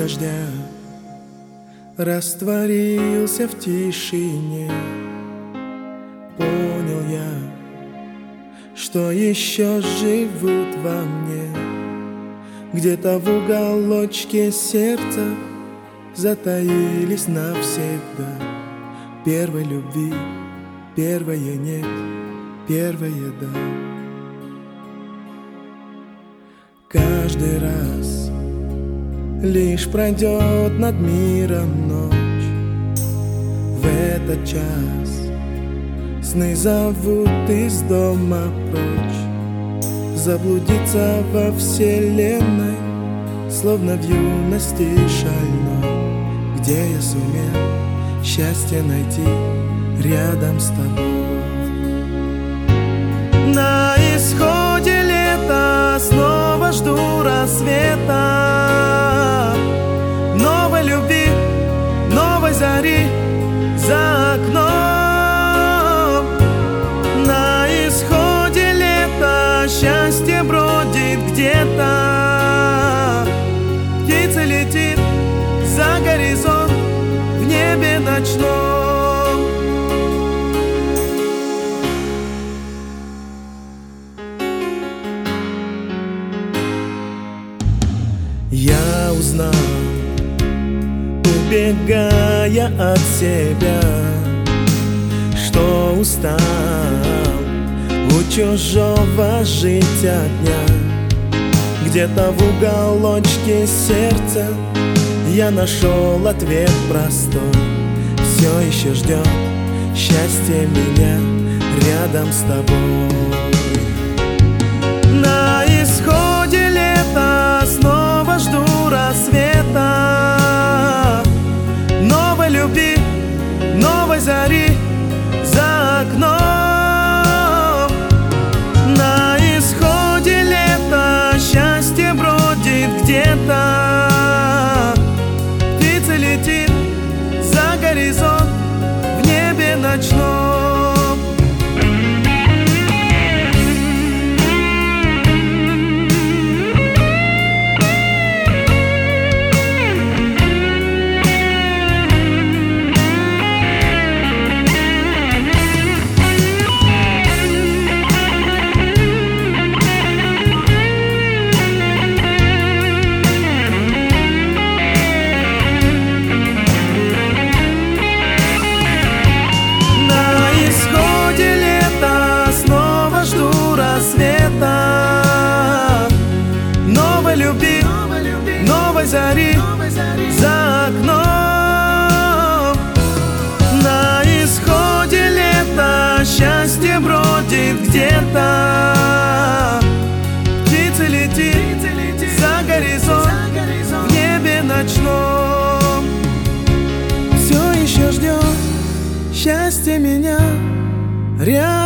дождя растворился в тишине. Понял я, что еще живут во мне. Где-то в уголочке сердца затаились навсегда. Первой любви, первое нет, первое да. Каждый раз лишь пройдет над миром ночь. В этот час сны зовут из дома прочь. Заблудиться во вселенной, словно в юности шальной, где я сумел счастье найти рядом с тобой. На исходе лета снова жду рассвета, новой любви, новой зари за окном. На исходе лета счастье бродит где-то, птица летит за горизонт в небе ночном. Я узнал, убегая от себя, что устал у чужого жить одня. Где-то в уголочке сердца я нашел ответ простой. Все еще ждет счастье меня рядом с тобой. На исходе лета снова жду рассвета, новой любви, новой зари за окном. На исходе лета счастье бродит где-то, птица летит за горизонт в небе ночном. Новой любви, новой зари за окном. На исходе лета счастье бродит где-то, птица летит за горизонт в небе ночном. Все еще ждет счастье меня рядом.